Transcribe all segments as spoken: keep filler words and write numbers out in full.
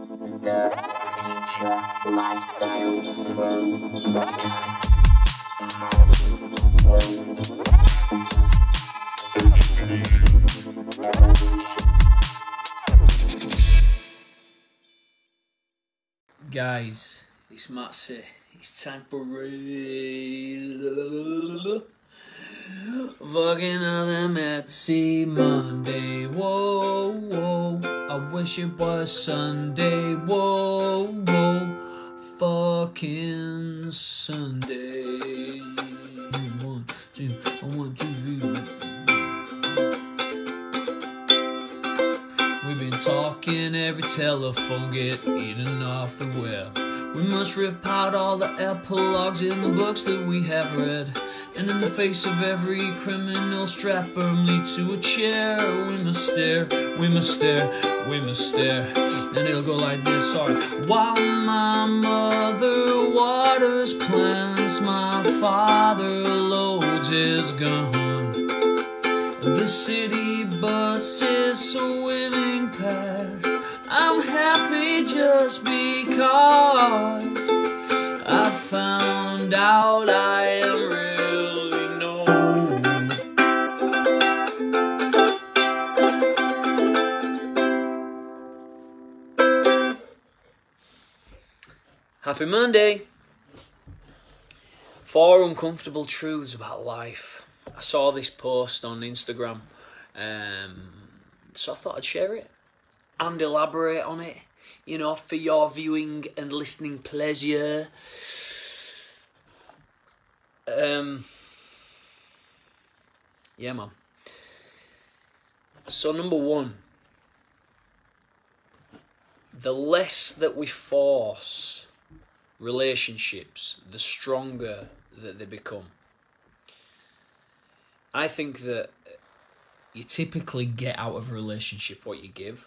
The Future Lifestyle Pro Podcast. Growth, education, evolution. Guys, it's Matsy. It's time for real. Fucking another Matsy Monday. Whoa, whoa. I wish it was Sunday. Whoa, whoa. Fucking Sunday. One, two, one, two, three. We've been talking every telephone, get eaten off the web. We must rip out all the epilogues in the books that we have read. And in the face of every criminal strapped firmly to a chair, we must stare, we must stare, we must stare. And it'll go like this, alright. While my mother waters plants, my father loads his gun. The city bus is swimming past. I'm happy just because I found out I am really known. Happy Monday. Four uncomfortable truths about life. I saw this post on Instagram, um, so I thought I'd share it and elaborate on it, you know, for your viewing and listening pleasure. Um, yeah, man. So, number one, the less that we force relationships, the stronger that they become. I think that you typically get out of a relationship what you give.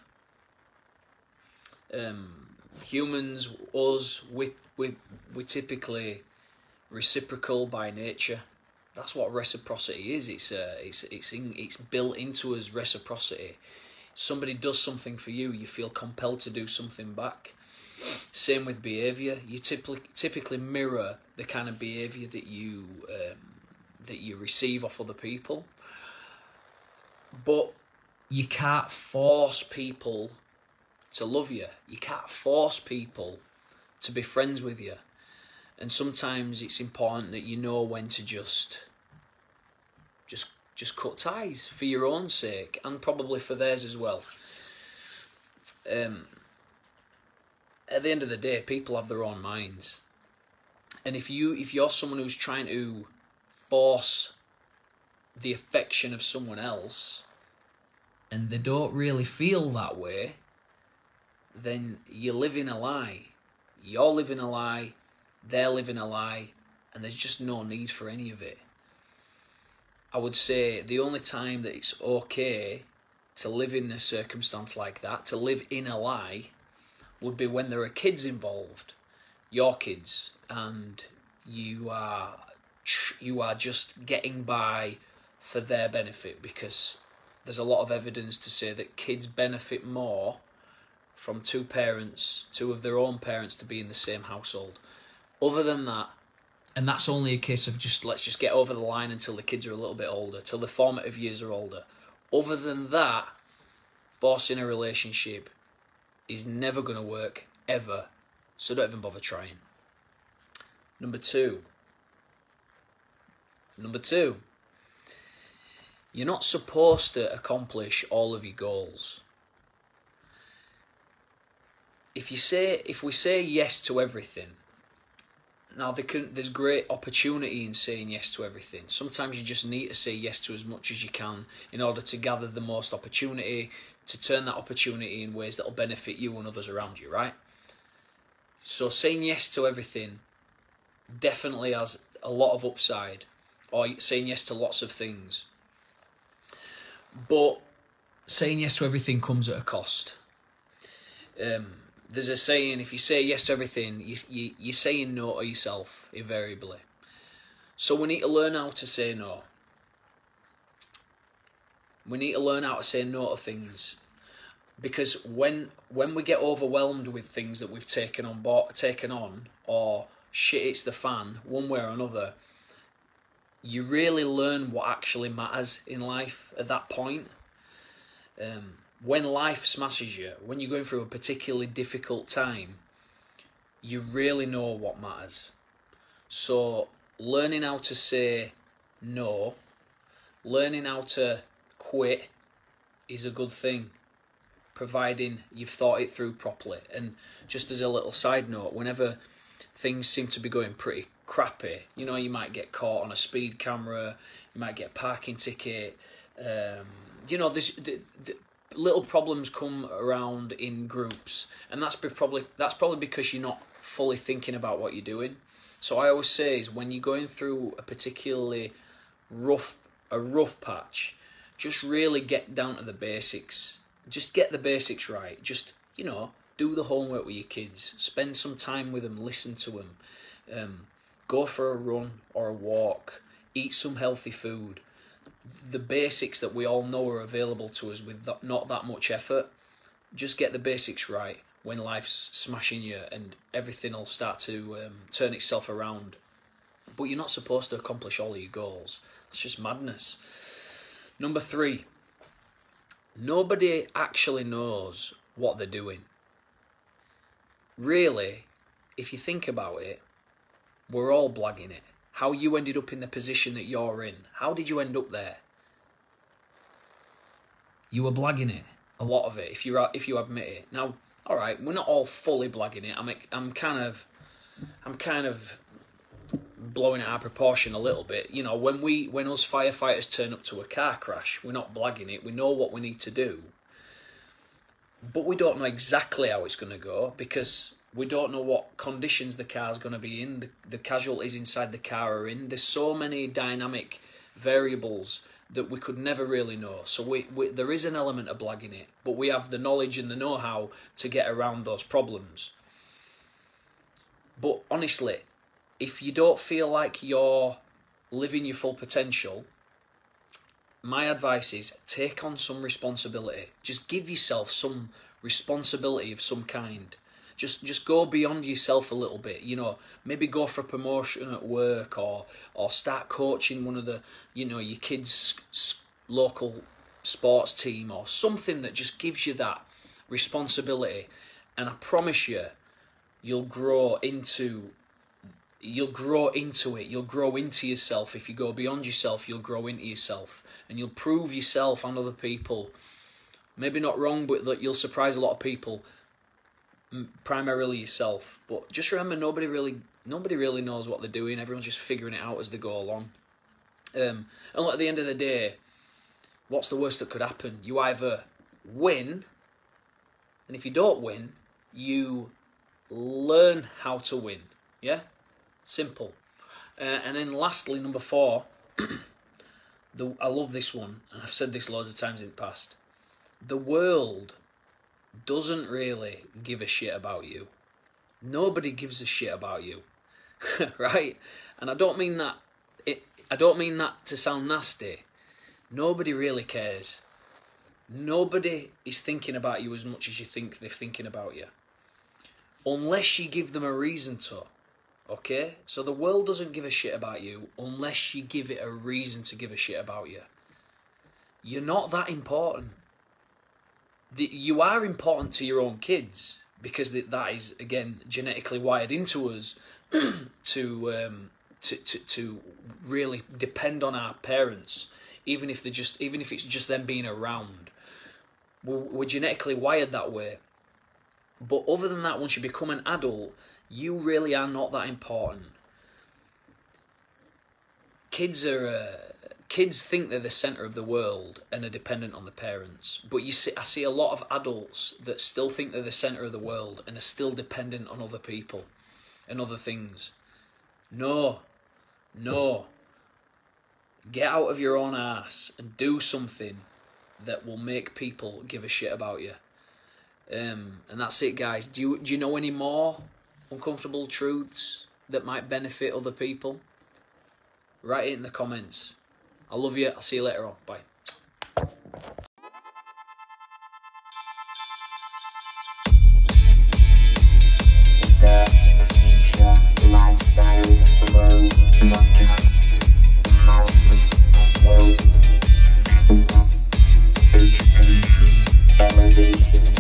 Um, humans, us, we we we typically reciprocal by nature. That's what reciprocity is. It's uh, it's it's in, it's built into us. Reciprocity. Somebody does something for you, you feel compelled to do something back. Same with behaviour. You typically typically mirror the kind of behaviour that you um, that you receive off other people. But you can't force people to love you. You can't force people to be friends with you. And sometimes it's important that you know when to just just just cut ties for your own sake and probably for theirs as well. Um, at the end of the day, people have their own minds. And if you if you're someone who's trying to force the affection of someone else and they don't really feel that way, then you're living a lie. You're living a lie, they're living a lie, and there's just no need for any of it. I would say the only time that it's okay to live in a circumstance like that, to live in a lie, would be when there are kids involved, your kids, and you are you are just getting by for their benefit, because there's a lot of evidence to say that kids benefit more from two parents, two of their own parents to be in the same household. Other than that, and that's only a case of just let's just get over the line until the kids are a little bit older, till the formative years are older. Other than that, forcing a relationship is never going to work, ever. So don't even bother trying. Number two. Number two. You're not supposed to accomplish all of your goals. If you say, if we say yes to everything, now there can, there's great opportunity in saying yes to everything. Sometimes you just need to say yes to as much as you can in order to gather the most opportunity, to turn that opportunity in ways that will benefit you and others around you, right? So saying yes to everything definitely has a lot of upside, or saying yes to lots of things. But saying yes to everything comes at a cost. Um, there's a saying, if you say yes to everything, you, you, you're saying no to yourself, invariably. So we need to learn how to say no. We need to learn how to say no to things. because when when we get overwhelmed with things that we've taken on board, taken on, or shit hits the fan one way or another, you really learn what actually matters in life at that point. Um, when life smashes you, when you're going through a particularly difficult time, you really know what matters. So learning how to say no, learning how to quit is a good thing, providing you've thought it through properly. And just as a little side note, whenever things seem to be going pretty crappy, you know, you might get caught on a speed camera, you might get a parking ticket, um, you know, this the, the little problems come around in groups, and that's be probably that's probably because you're not fully thinking about what you're doing. So I always say is when you're going through a particularly rough a rough patch, just really get down to the basics. Just get the basics right. Just, you know, do the homework with your kids. Spend some time with them. Listen to them. Um, go for a run or a walk. Eat some healthy food. The basics that we all know are available to us with that, not that much effort. Just get the basics right when life's smashing you, and everything will start to um, turn itself around. But you're not supposed to accomplish all of your goals. It's just madness. Number three. Nobody actually knows what they're doing. Really, if you think about it, we're all blagging it. How you ended up in the position that you're in. How did you end up there? You were blagging it. A lot of it, if you if you admit it. Now, all right, we're not all fully blagging it. I'm I'm kind of I'm kind of blowing it out of proportion a little bit. You know, when we when us firefighters turn up to a car crash, we're not blagging it. We know what we need to do, but we don't know exactly how it's going to go, because we don't know what conditions the car's going to be in, the, the casualties inside the car are in. There's so many dynamic variables that we could never really know. So we, we there is an element of blagging it, but we have the knowledge and the know-how to get around those problems. But honestly, if you don't feel like you're living your full potential, my advice is take on some responsibility. Just give yourself some responsibility of some kind. Just just go beyond yourself a little bit. You know, maybe go for a promotion at work, or or start coaching one of the, you know, your kids' local sports team, or something that just gives you that responsibility. And I promise you, you'll grow into You'll grow into it. You'll grow into yourself. If you go beyond yourself, you'll grow into yourself. And you'll prove yourself and other people. Maybe not wrong, but that you'll surprise a lot of people. Primarily yourself. But just remember, nobody really nobody really knows what they're doing. Everyone's just figuring it out as they go along. Um, and at the end of the day, what's the worst that could happen? You either win, and if you don't win, you learn how to win. Yeah? Simple. Uh, and then lastly, number four, the, I love this one, and I've said this loads of times in the past. The world doesn't really give a shit about you. Nobody gives a shit about you, right? And I don't mean that. It. I don't mean that to sound nasty. Nobody really cares. Nobody is thinking about you as much as you think they're thinking about you, unless you give them a reason to. Okay, so the world doesn't give a shit about you unless you give it a reason to give a shit about you. You're not that important. The, you are important to your own kids, because that is, again, genetically wired into us to, um, to to to really depend on our parents, even if they just even if it's just them being around. We're, we're genetically wired that way. But other than that, once you become an adult, you really are not that important. Kids are uh, kids think they're the centre of the world and are dependent on the parents. But you see, I see a lot of adults that still think they're the centre of the world and are still dependent on other people and other things. No, no. Get out of your own arse and do something that will make people give a shit about you. Um, and that's it, guys. Do you do you know any more uncomfortable truths that might benefit other people? Write it in the comments. I love you. I'll see you later on. Bye. Production.